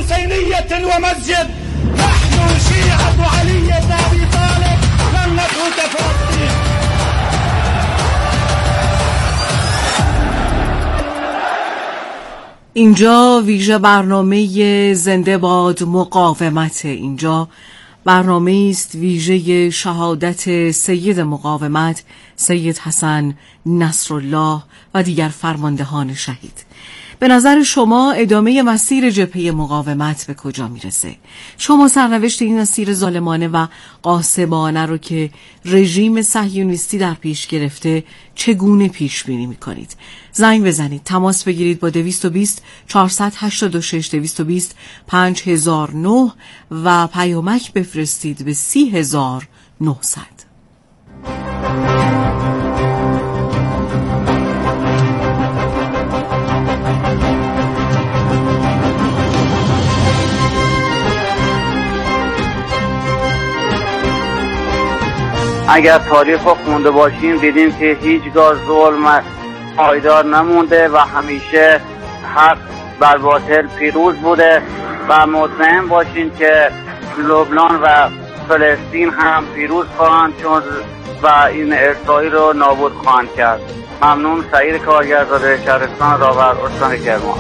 حسينية ومسجد. نحن شيعة علي بن أبي طالب لن نترك فلسطين. اینجا ویژه برنامه زنده باد مقاومت. اینجا برنامه است ویژه شهادت سید مقاومت سید حسن نصرالله و دیگر فرماندهان شهید. به نظر شما ادامه مسیر جبهه مقاومت به کجا میرسه؟ شما سرنوشت این مسیر ظالمانه و غاصبانه رو که رژیم صهیونیستی در پیش گرفته چگونه پیش بینی میکنید؟ زنگ بزنید، تماس بگیرید با 220 486 220 5009 و پیامک بفرستید به 30900. اگر تاریخ رو خونده باشیم دیدیم که هیچگاه ظلم پایدار نمونده و همیشه حق بر باطل پیروز بوده و مطمئن باشین که لبنان و فلسطین هم پیروز خواهند شد و این اسرائیل رو نابود خواهند کرد. ممنون. سعید کارگرزاده، شهرستان راور، استان کرمان.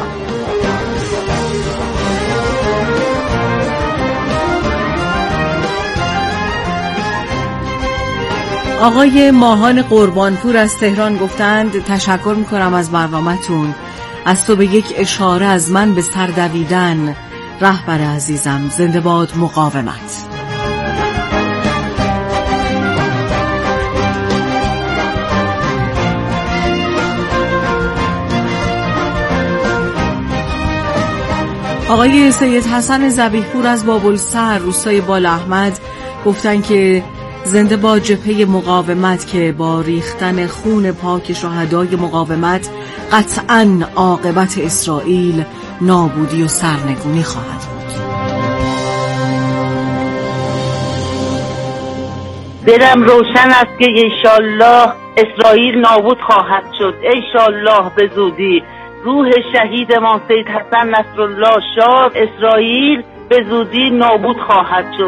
آقای ماهان قربانپور از تهران گفتند تشکر میکنم از برنامه‌تون. از تو به یک اشاره از من به سر دویدن. رهبر عزیزم، زنده باد مقاومت. آقای سید حسن ذبیح‌پور از بابلسر روستای بالاحمد گفتن که زنده با جبهه مقاومت که با ریختن خون پاک شهدای مقاومت قطعاً عاقبت اسرائیل نابودی و سرنگونی خواهد بود. دلم روشن است که انشالله اسرائیل نابود خواهد شد. انشالله به زودی روح شهیدمان سید حسن نصرالله شاد، اسرائیل به زودی نابود خواهد شد.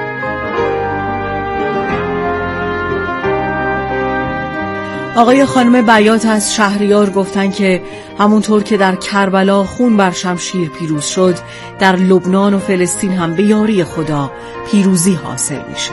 آقای خانم بیات از شهریار گفتن که همونطور که در کربلا خون بر شمشیر پیروز شد، در لبنان و فلسطین هم به یاری خدا پیروزی حاصل میشه.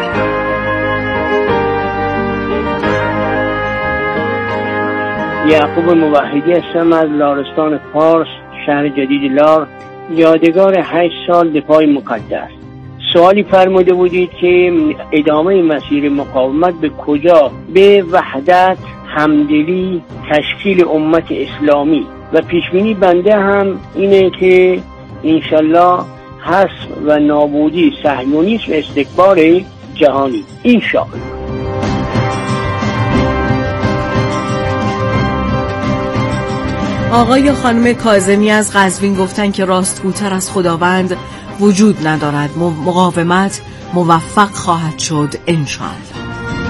یعقوب موحدی هستم از لارستان فارس، شهر جدید لار، یادگار 8 سال دفاع مقدس. سوالی فرموده بودید که ادامه مسیر مقاومت به کجا؟ به وحدت، همدلی، تشکیل امت اسلامی و پیشبینی بنده هم اینه که انشالله حذف و نابودی صهیونیسم و استکبار جهانی انشالله. آقای خانم کاظمی از قزوین گفتن که راستگوتر از خداوند وجود ندارد. مقاومت موفق خواهد شد انشاءالله.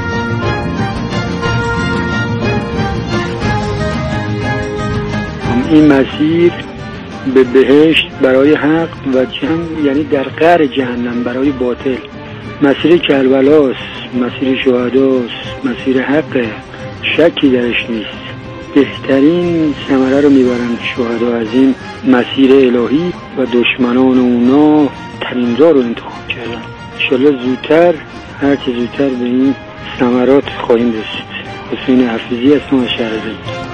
این مسیر به بهشت برای حق و یعنی در قعر جهنم برای باطل. مسیر کربلاست، مسیر شهداست، مسیر حق، شکی درش نیست. بهترین ثمره رو میبرن شهدا از این مسیر الهی و دشمنان اونا ترینجا رو انتخاب کردن. انشالله زودتر، هرچه زودتر به این ثمرات خواهیم رسید. حسین حفیظی هستم از شهر زید.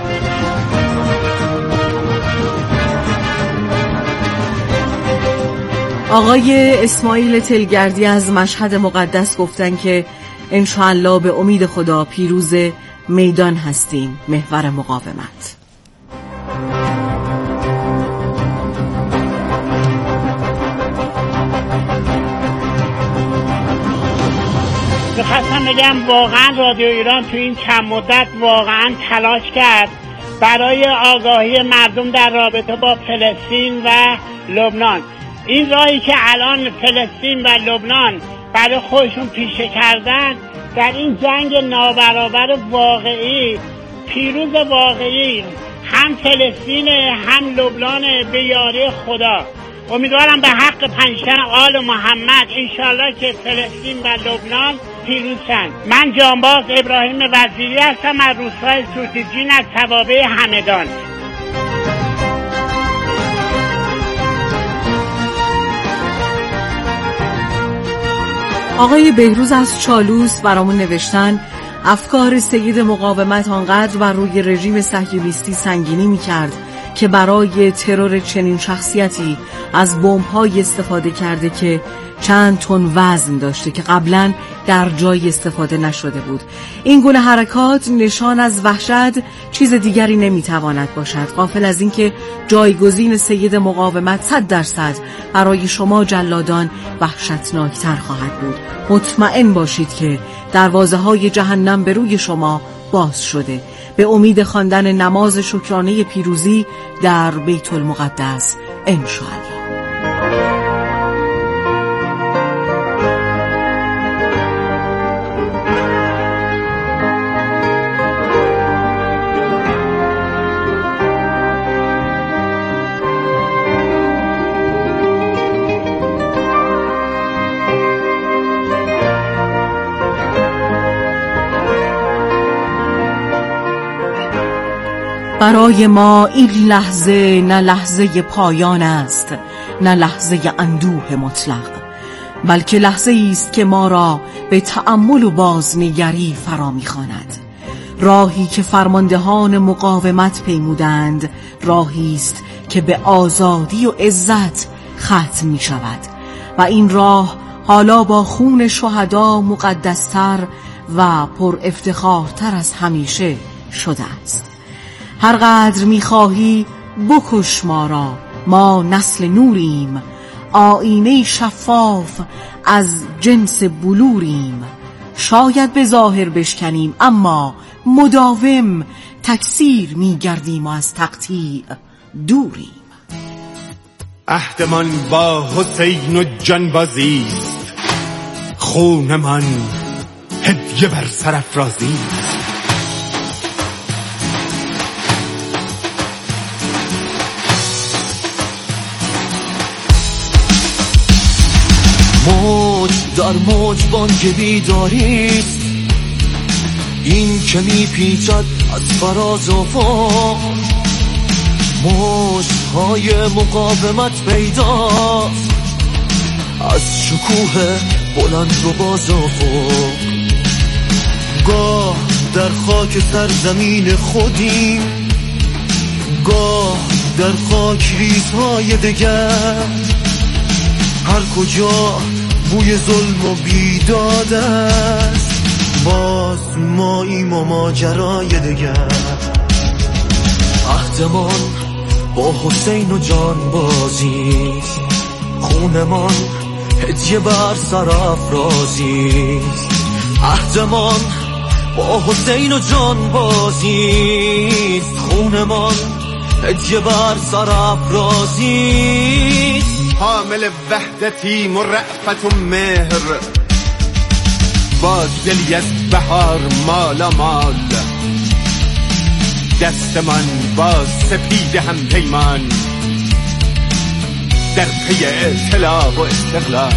آقای اسماعیل تلگردی از مشهد مقدس گفتن که انشاءالله به امید خدا پیروز میدان هستیم. محور مقاومت. میخواستم بگم واقعا رادیو ایران تو این چند مدت واقعا تلاش کرد برای آگاهی مردم در رابطه با فلسطین و لبنان. این راهی که الان فلسطین و لبنان برای خودشون پیشه کردن در این جنگ نابرابر واقعی، پیروز واقعی هم فلسطین هم لبنان به یاری خدا. امیدوارم به حق پنجتن آل محمد انشالله که فلسطین و لبنان پیروز شن. من جانباز ابراهیم وزیری هستم از روستای سوتیجین از توابع همدان. آقای بهروز از چالوس برامون نوشتن افکار سید مقاومت آنقدر بر روی رژیم صهیونیستی سنگینی می‌کرد که برای ترور چنین شخصیتی از بمب‌های استفاده کرده که چند تن وزن داشته که قبلا در جای استفاده نشده بود. این گونه حرکات نشان از وحشت چیز دیگری نمیتواند باشد، غافل از اینکه جایگزین سید مقاومت 100% برای شما جلادان وحشتناکتر خواهد بود. مطمئن باشید که دروازه‌های جهنم به روی شما باز شده. به امید خواندن نماز شکرانه پیروزی در بیت المقدس انشاءالله. برای ما این لحظه نه لحظه پایان است، نه لحظه اندوه مطلق، بلکه لحظه است که ما را به تأمل و بازنگری فرا می‌خواند. راهی که فرماندهان مقاومت پیمودند، راهی است که به آزادی و عزت ختم می‌شود و این راه حالا با خون شهدا مقدستر و پر افتخارتر از همیشه شده است. هر قدر می‌خواهی بکش ما را، ما نسل نوریم، آینه شفاف از جنس بلوریم. شاید به ظاهر بشکنیم اما مداوم تکثیر می‌گردیم و از تقطیع دوریم. عهدمان با حسین و جانبازی است، خونمان هدیه بر سرافرازی است. موج در موج بانگ بیداریست، این که میپیچد از فراز افق. موجهای مقاومت پیداست از شکوه بلند و باز افق. گاه در خاک سرزمین خودیم، گاه در خاک ریزهای دگر. هر کجا بوی ظلم و بیداد است، باز ماییم و ماجرای دگر. عهدمان با حسین و جانبازی، خونمان هدیه بر سرافرازی. عهدمان با حسین و جانبازی، خونمان هدیه بر سرافرازی. حامل وحدتیم و رأفت و مهر، با دلی از بهار مالا مال. دست من با سپید هم پیمان، در پی اطلاع و استقلال.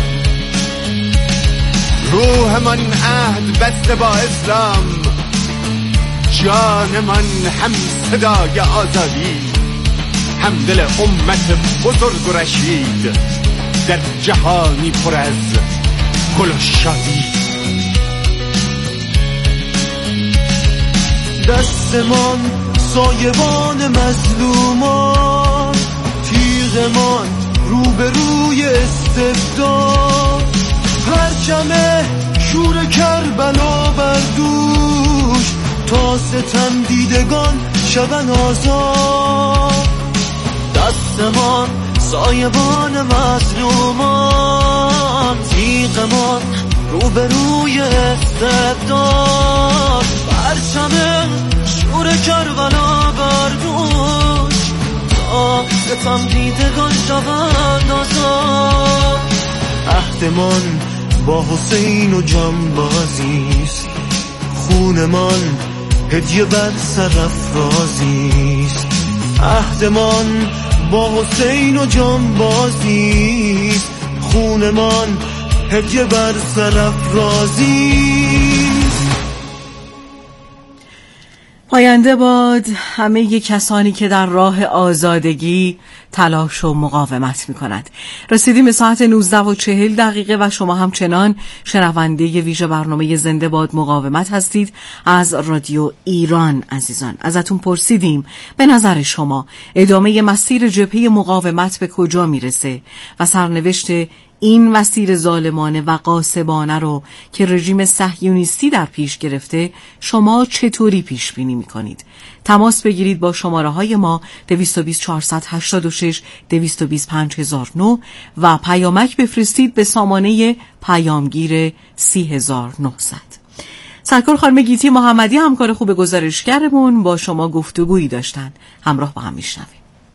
روح من عهد بسته با اسلام، جان من هم صدای آزادی. همدل امت بزرگ و رشید، در جهانی پر از گل و شادی. دستمان سایبان مظلومان، تیغمان روبروی استبداد. پرچم شور کربلا بر دوش، تا ستم دیدگان شون آزاد. دستمان سایبان مظلومان، تیغمان روبروی استبداد. پرچم شور کربلا بر دوش، تا ستم دیدگان شوند آزاد. عهدمان با حسین و جانبازیست، خونمان هدیه بر سرافرازیست. عهدمان با حسین و جانبازی، خونمان هدیه بر سرافرازی. پاینده باد همه کسانی که در راه آزادگی تلاش و مقاومت می کند. رسیدیم به ساعت 19:40 و شما همچنان شنونده ویژه برنامه زنده باد مقاومت هستید از رادیو ایران. عزیزان، ازتون پرسیدیم به نظر شما ادامه مسیر جبهه مقاومت به کجا میرسه و سرنوشت این مسیر ظالمانه و غاصبانه رو که رژیم صهیونیستی در پیش گرفته شما چطوری پیش بینی میکنید؟ تماس بگیرید با شماره های ما 220 486 220 5009 و پیامک بفرستید به سامانه پیامگیر 30900. سرکار خانم گیتی محمدی همکار خوب گزارشگرمون با شما گفتگویی داشتن. همراه با هم میشنویم.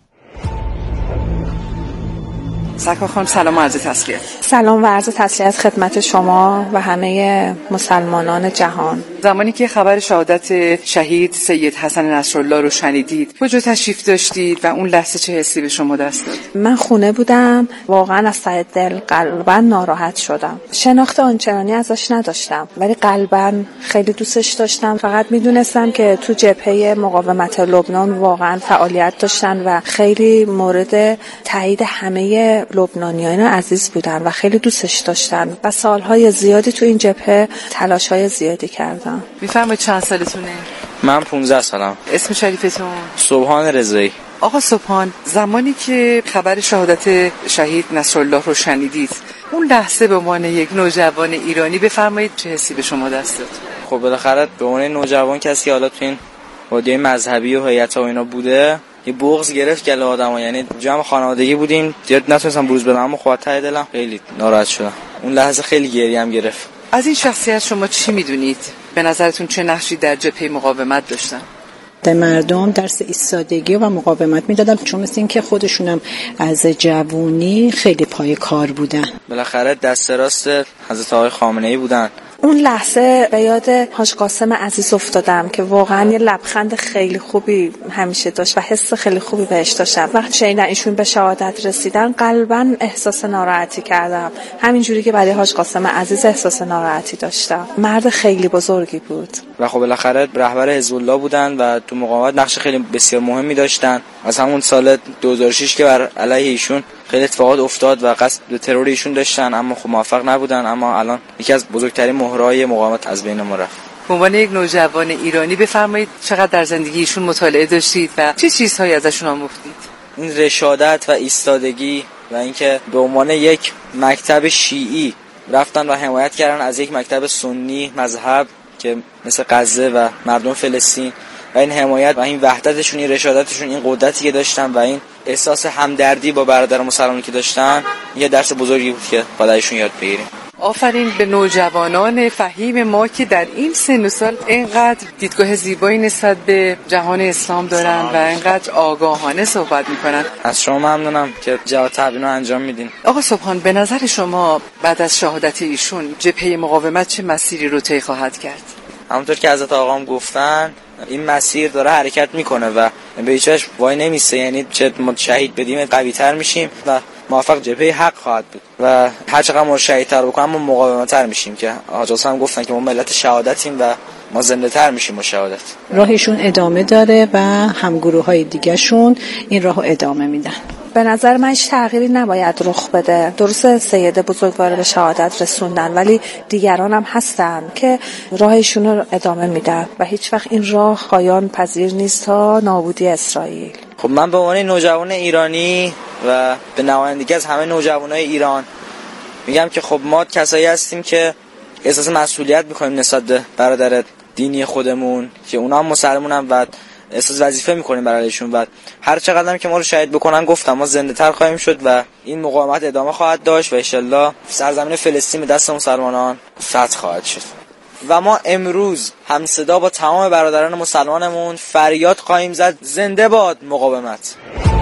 سرکار خانم سلام و عرض تسلیت. سلام و عرض تسلیت خدمت شما و همه مسلمانان جهان. زمانی که خبر شهادت شهید سید حسن نصرالله رو شنیدید کجا تشریف داشتید و اون لحظه چه حسی به شما دست داد؟ من خونه بودم، واقعا از ته دل قلبا ناراحت شدم. شناخت آنچنانی ازش نداشتم ولی قلبا خیلی دوستش داشتم. فقط میدونستم که تو جبهه مقاومت لبنان واقعا فعالیت داشتن و خیلی مورد تایید همه لبنانیان عزیز بودن و خیلی دوستش داشتن و سالهای زیادی تو این جبهه تلاش‌های زیادی کردم. میفرمایید چند سالتونه؟ من 15 سالم. اسم شریفتون؟ سبحان رضایی. آقا سبحان، زمانی که خبر شهادت شهید نصرالله رو شنیدید اون لحظه به عنوان یک نوجوان ایرانی بفرمایید چه حسی به شما دست داد؟ خب بالاخره به عنوان نوجوان کسی حالا تو این وادی مذهبی و هیئت‌ها و اینا بوده، یه بغض گرفت گله آدم‌ها، یعنی جمع خانوادگی بودیم زیاد نتونستم بروز بدم اما خودت ته دلم خیلی ناراحت شدم. اون لحظه خیلی گریم گرفت. از این شخصیت شما چی میدونید؟ به نظرتون چه نقشی در جبهه مقاومت داشتن؟ در مردم درس ایستادگی و مقاومت میدادن، چون مثل این که خودشونم از جوونی خیلی پای کار بودن. بالاخره دست راست حضرت آقای خامنه‌ای بودن. اون لحظه به یاد حاج قاسم عزیز افتادم که واقعا یه لبخند خیلی خوبی همیشه داشت و حس خیلی خوبی بهش داشتم. وقتی شنیدم ایشون به شهادت رسیدن قلباً احساس ناراحتی کردم، همینجوری که برای حاج قاسم عزیز احساس ناراحتی داشتم. مرد خیلی بزرگی بود و خب بالاخره رهبر حزب الله بودن و تو مقاومت نقش خیلی بسیار مهمی داشتن. از همون سال 2006 که بر علیه ایشون خیلی اتفاقات افتاد و قصد به ترور ایشون داشتن اما خب موفق نبودن، اما الان یکی از بزرگترین مهرهای مقاومت از بین ما رفت. به عنوان یک نوجوان ایرانی بفرمایید چقدر در زندگی ایشون مطالعه داشتید و چه چیزهایی ازشون آموختید؟ این رشادت و ایستادگی و اینکه به عنوان یک مکتب شیعی رفتن و حمایت کردن از یک مکتب سنی مذهب که مثل غزه و مردم فلسطین و این حمایت و این وحدتشون، این رشادتشون، این قدرتی که داشتن و این احساس همدردی با برادر مسلمانی که داشتن، یه درس بزرگی بود که باید ازشون یاد بگیریم. آفرین به نوجوانان فهیم ما که در این سن و سال اینقدر دیدگاه زیبایی نسبت به جهان اسلام دارن و اینقدر آگاهانه صحبت میکنن. از شما ممنونم که جواب تبیین رو انجام میدین. آقا سبحان، به نظر شما بعد از شهادت ایشون جبهه مقاومت چه مسیری رو طی خواهد کرد؟ همونطور که حضرت آقام گفتن این مسیر داره حرکت میکنه و به هیچ وجه وای نمیسته، یعنی چه شهید بدیم قوی تر میشیم و موفق جبهه حق خواهد بود و هر چقدر ما شهیدتر بکنیم ما مقاومت تر میشیم که حاج حسین گفتن که ما ملت شهادتیم و ما زنده تر میشیم با شهادت. راهشون ادامه داره و همگروه‌های دیگه شون این راهو ادامه میدن. به نظر من هیچ تغییری نباید رخ بده. درسته سید بزرگوار به شهادت رسوندن ولی دیگران هم هستن که راهشون رو ادامه میدن و هیچ وقت این راه پایان پذیر نیست تا نابودی اسرائیل. خب من به عنوان نوجوان ایرانی و به نمایندگی از همه نوجوانای ایران میگم که خب ما کسایی هستیم که احساس مسئولیت میکنیم نسبت به برادر دینی خودمون که اونا هم مسلمونن و احساس وظیفه میکنیم برایشون و هر چقدر که ما رو شهید بکنن گفتم ما زنده تر خواهیم شد و این مقاومت ادامه خواهد داشت و ان شاءالله سرزمین فلسطین به دست مسلمانان فتح خواهد شد و ما امروز هم صدا با تمام برادران مسلمانمون فریاد خواهیم زد زنده باد مقاومت.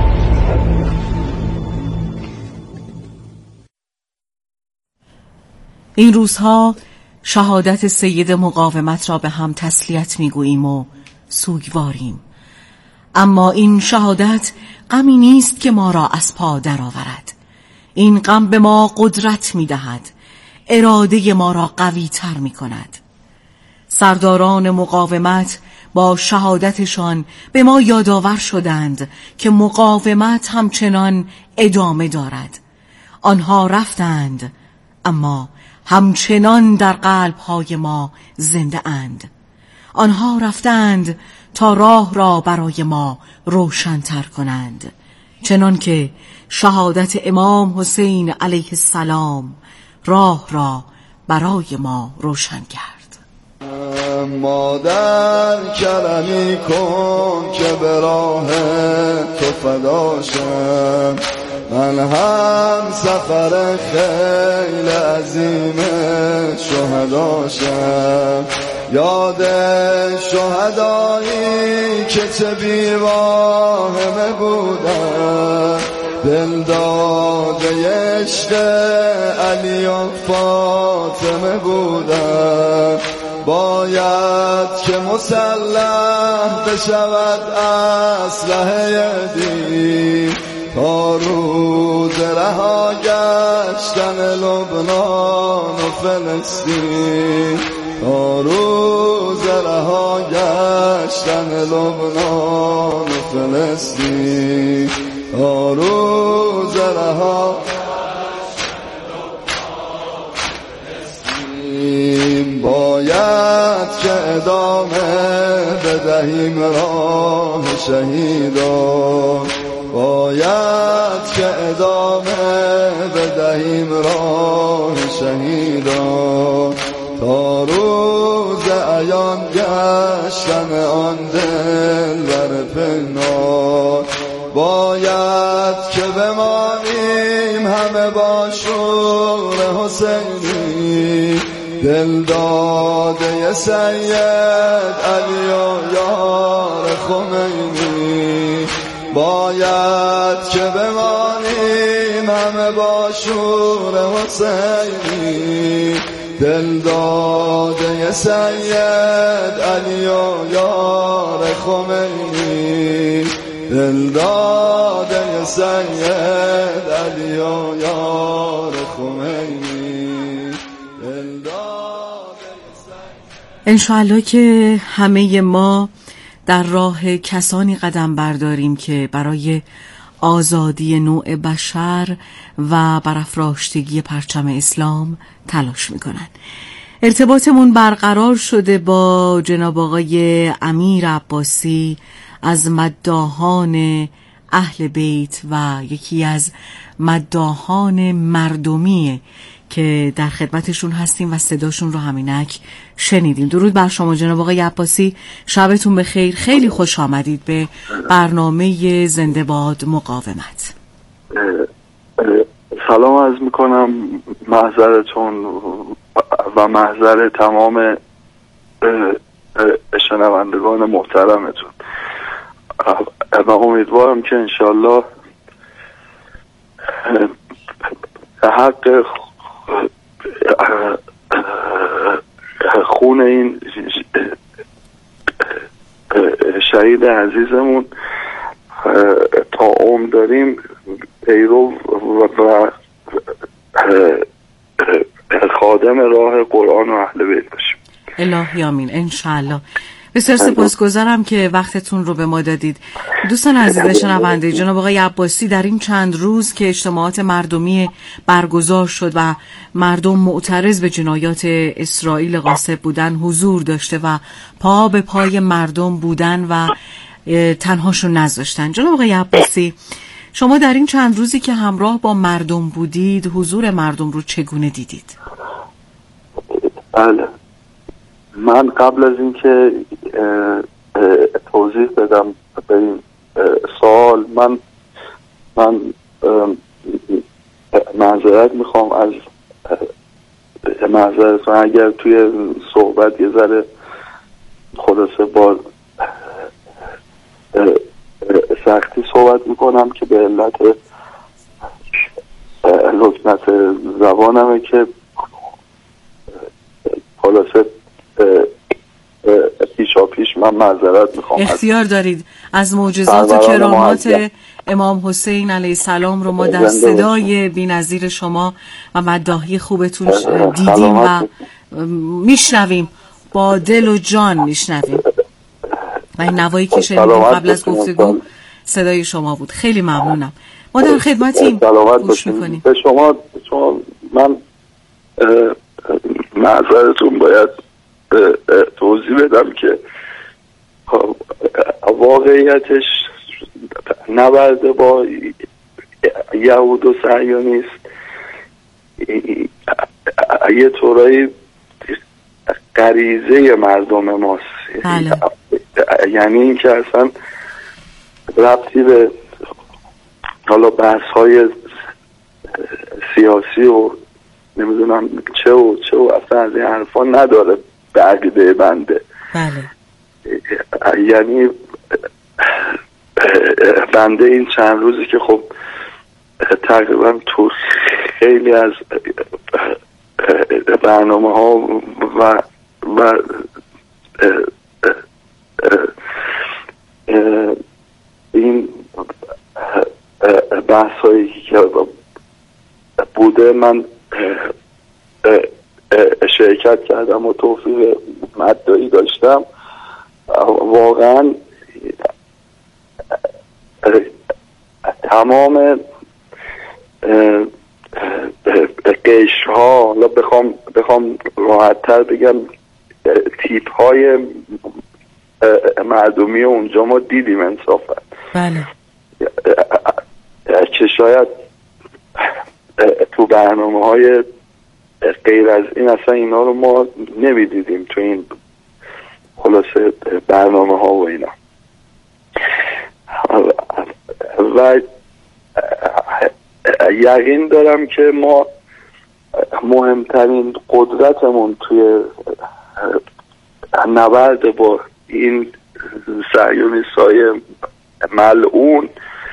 این روزها شهادت سید مقاومت را به هم تسلیت میگوییم و سوگواریم. اما این شهادت غمی نیست که ما را از پا درآورد. این غم به ما قدرت می‌دهد، اراده ما را قوی تر می‌کند. سرداران مقاومت با شهادتشان به ما یادآور شدند که مقاومت همچنان ادامه دارد. آنها رفتند اما همچنان در قلب‌های ما زنده اند. آنها رفتند تا راه را برای ما روشن‌تر کنند، چنان که شهادت امام حسین علیه السلام راه را برای ما روشن کرد. مادر کرمی کن که به راه تو فدا شم، من هم سفر خیل عظیم شهدا شم. یاد شهدایی که چه بی‌واهمه بودن، دل داده عشق علی و فاطمه بودن. باید که مسلح بشود اسلحه دین تا روز رها گشتن لبنان و فلسطین، تا روز رها گشتن لبنان و فلسطین، تا روز رها باید که ادامه بدهیم راه شهیدان، باید که ادامه بدهیم راه شهیدان تا روز عیان گشتن آن دل بر پنهان. باید که بمانیم همه با شور حسینی، دل داده سید علی و یار خمینی. باید که بمانیم همه با شور حسینی، دل داده سید علی و یار خمینی، دل داده سید علی و یار خمینی، دل داده سید. انشاءالله که همه ما در راه کسانی قدم برداریم که برای آزادی نوع بشر و برافراشتگی پرچم اسلام تلاش میکنن. ارتباطمون برقرار شده با جناب آقای امیر عباسی از مداحان اهل بیت و یکی از مداحان مردمی که در خدمتشون هستیم و صداشون رو همینک شنیدیم. درود بر شما جناب آقای عباسی، شبتون بخیر. خیلی خوش آمدید به برنامه زنده باد مقاومت. سلام عرض میکنم محضرتون و محضر تمام شنوندگان محترمتون و امیدوارم که انشالله حق خون این شهید عزیزمون تا عمر داریم پیرو و خادم راه قرآن و اهل بیت باشیم. الهی آمین انشاءالله. بسیار سپاسگزارم که وقتتون رو به ما دادید. دوستان عزیز شنونده، جناب آقای عباسی در این چند روز که اجتماعات مردمی برگزار شد و مردم معترض به جنایات اسرائیل غاصب بودن حضور داشته و پا به پای مردم بودن و تنهاشون نذاشتن. جناب آقای عباسی، شما در این چند روزی که همراه با مردم بودید حضور مردم رو چگونه دیدید؟ بله، من قبل از اینکه توضیح بدم به این سوال من معذرت میخوام از معذرتون اگر توی صحبت یه ذره خلاصه با سختی صحبت میکنم که به علت لکنت زبانمه که خلاصه پیشا پیش من معذرت میخوام. اختیار دارید. از معجزات و کرامات امام حسین علیه السلام رو ما در صدای بی‌نظیر شما و مداحی خوبتون دیدیم و میشنویم، با دل و جان میشنویم و این نوایی که شنیدیم قبل از گفتگو صدای شما بود. خیلی ممنونم. ما در خدمتیم. گوش میکنیم. به شما من معذرتون باید توضیح بدم که واقعیتش نبرد با یهود و صهیونیست یه طورایی غریزه مردم ماست. یعنی این که اصلا ربطی به حالا بحث های سیاسی و نمیدونم چه و اصلا از این حرفا نداره به عقیده بنده. یعنی بنده این چند روزی که خب تقریبا تو خیلی از برنامه ها و این بحث هایی که بوده من شرکت کردم و توفیق مدعی داشتم. واقعا تمام قشر ها، حالا بخوام راحت تر بگم تیپ های مردمی اونجا ما دیدیم انصافا. بله. که شاید تو برنامه های غیر از این اصلا اینا رو ما نمیدیدیم تو این خلاصه برنامه ها و اینا. و یقین دارم که ما مهمترین قدرتمون توی نبرد با این صهیونیست‌های ملعون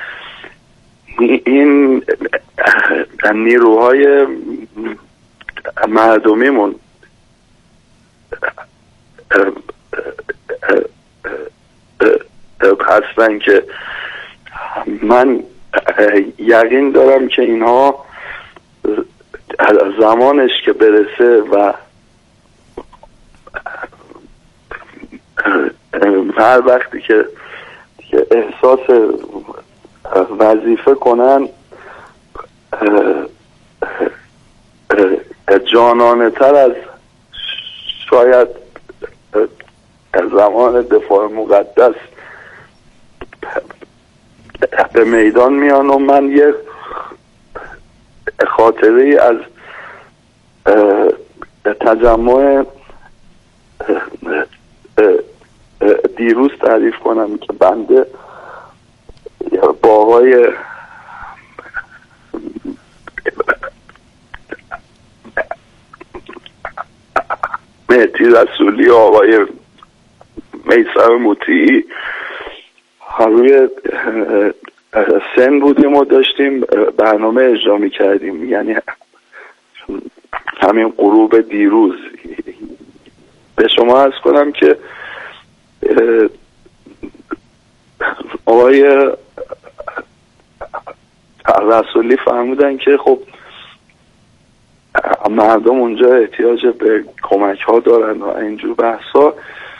این نیروهای مردمیمون هستن که من یقین دارم که اینها زمانش که برسه و هر وقتی که احساس وظیفه کنن جانانه تر از شاید زمان دفاع مقدس به میدان میان. و من یه خاطره ای از تجمع دیروز تعریف کنم که بنده با آقای مهدی رسولی و آقای میثم مطیعی روی سن بودیم و داشتیم برنامه اجرا می‌کردیم، یعنی همین غروب دیروز. به شما عرض کنم که آقای رسولی فرمودن که خب مردم اونجا احتیاج به کمک ها دارن و اینجور بحثا.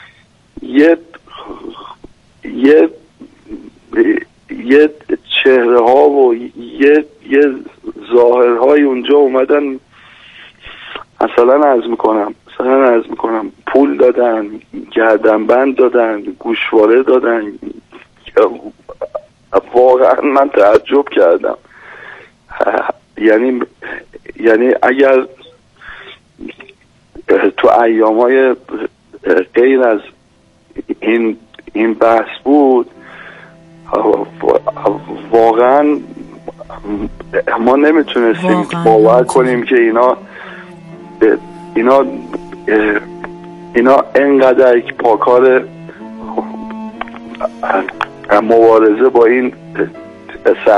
یه چهره ها و یه ظاهرهای اونجا اومدن مثلا عرض میکنم پول دادن، گردنبند دادن، گوشواره دادن. واقعا من تعجب کردم. یعنی اگر تو ایامای غیر از این بحث بود واقعا ما نمیتونستیم باور کنیم که اینا انقدر پاکار مبارزه با این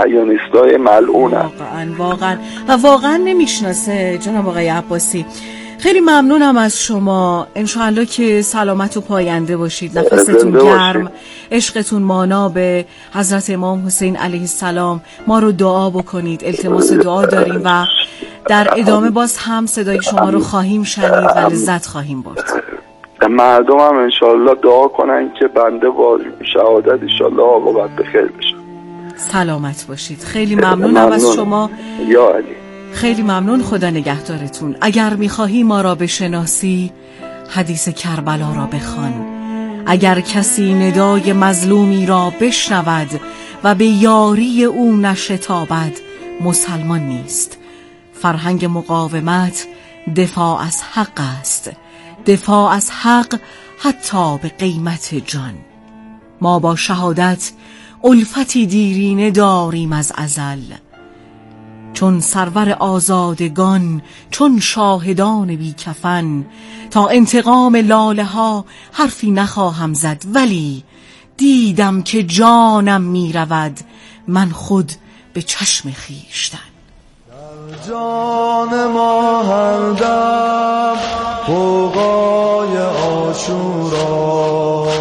صهیونیستای ملعون هست. واقعا نمیشناسه جناب آقای عباسی. خیلی ممنونم از شما. انشاءالله که سلامت و پاینده باشید، نفستون گرم، عشقتون مانا به حضرت امام حسین علیه السلام. ما رو دعا بکنید، التماس دعا داریم و در ادامه باز هم صدای شما رو خواهیم شنید و لذت خواهیم برد. مردم هم انشاءالله دعا کنن که بنده با شهادت انشاءالله عاقبت بخیر بشه. سلامت باشید. خیلی ممنونم از شما. یا علی. خیلی ممنون، خدا نگهدارتون. اگر میخواهی ما را بشناسی حدیث کربلا را بخوان. اگر کسی ندای مظلومی را بشنود و به یاری او نشتابد مسلمان نیست. فرهنگ مقاومت دفاع از حق است، دفاع از حق حتی به قیمت جان. ما با شهادت الفتی دیرینه داریم از ازل، چون سرور آزادگان، چون شاهدان بی کفن. تا انتقام لاله ها حرفی نخواهم زد، ولی دیدم که جانم می رود من خود به چشم خویشتن. جان ما هر دم غوغای عاشورا،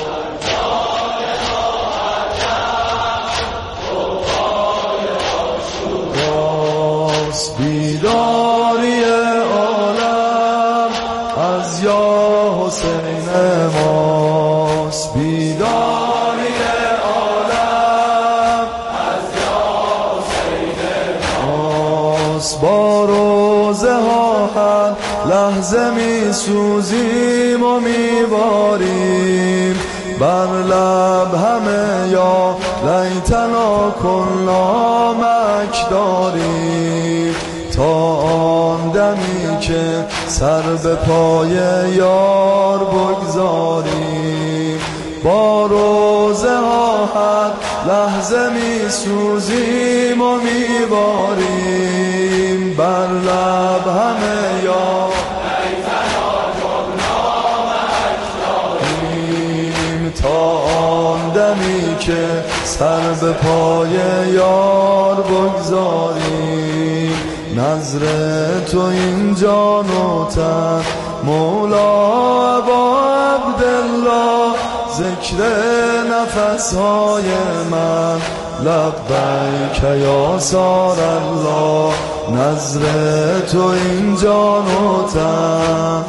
بیداری عالم از یا حسین ماست، بیداری عالم از یا حسین ماست. با روزه ها هر لحظه می سوزیم و می باریم، بر لب همه یا لیتنا کنا مک داریم، تا آن دمی که سر به پای یار بگذاریم. با روزه ها هر لحظه می سوزیم و می باریم، بر لب همه یار تا آن دمی که سر به پای یار بگذاریم. نظر تو این جان و تن مولا با عبدالله، ذکر نفسهای من لبیک یا سار الله. نظر تو این جان و تن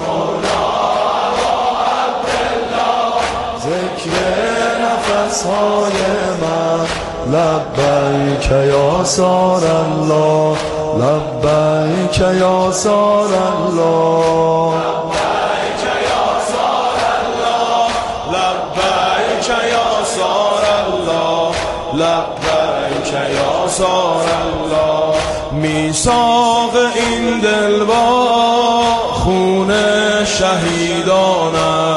نفسهای من لبیک یا سار الله، لبیک یا سار الله، لبیک یا سار الله، لبیک یا سار الله، لبیک یا سار الله. میثاق این دل با خون شهیدانه،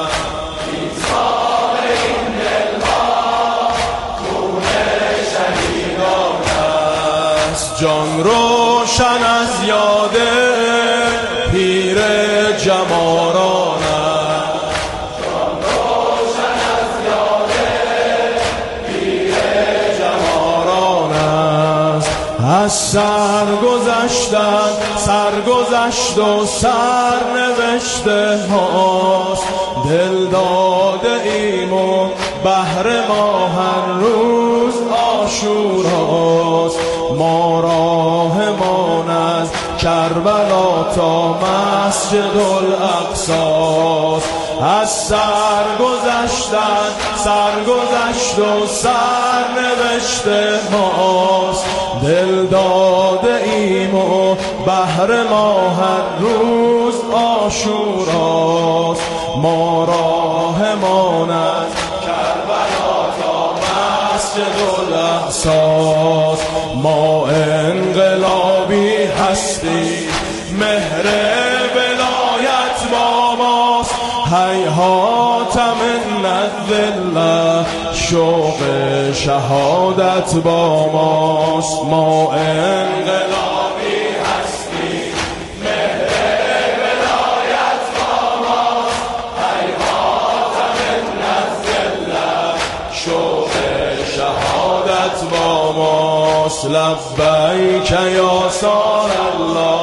جان روشن از یاد پیر جمارانه، جان روشن از یاد پیر جمارانه است. از سر گذشتن سرگذشت و سرنوشته هاست، دل داده ایم و بهر ما هر روز عاشوراست. ما راهمان از کربلا تا مسجد الاقصاست. از سر گذشتن سرگذشت و سرنوشته ماست، دل داده ایم و بهر ما هر روز عاشوراست. ما راهمان از کربلا تا مسجد الاقصاست. ما انقلابی هستی، مهر ولایت با ماست. هیهات من الذل، شوق شهادت با ماست. ما انقلابی هستی، مهر ولایت با ماست. هیهات من الذل، شوق شهادت با ماست. لبیک یا سار الله،